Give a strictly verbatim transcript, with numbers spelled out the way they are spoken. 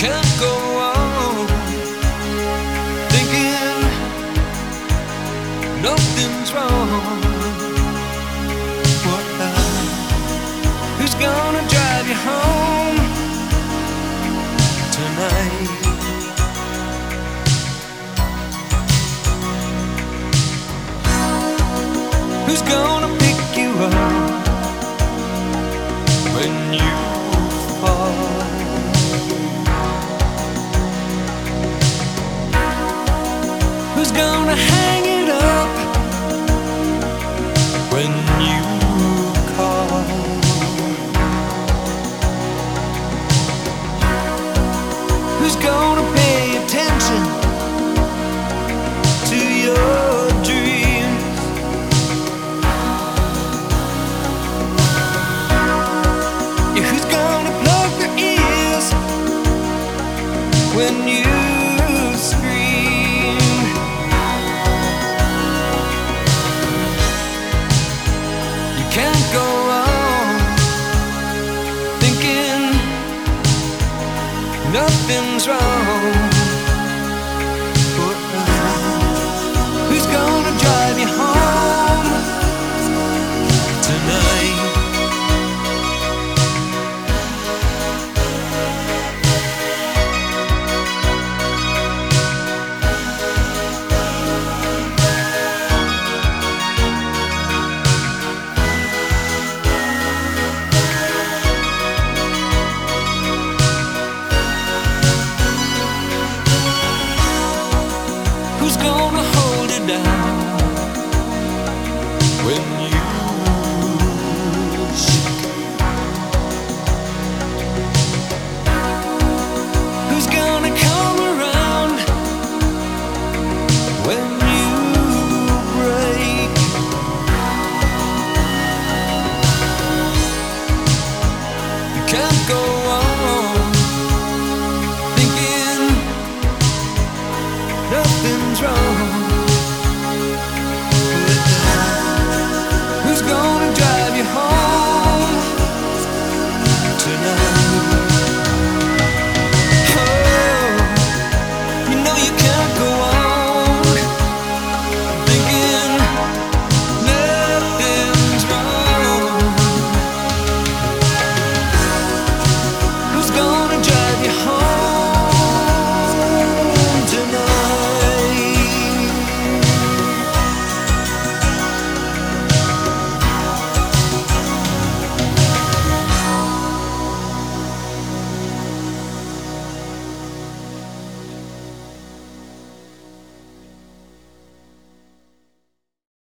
can't go on thinking nothing's wrong. What now? Who's gonna drive you home tonight? Who's gonna pick you up when you fall? Who's gonna hang it up when you call? Who's gonna pay attention to your dreams? Yeah, who's gonna plug their ears when you can't go on thinking nothing's wrong.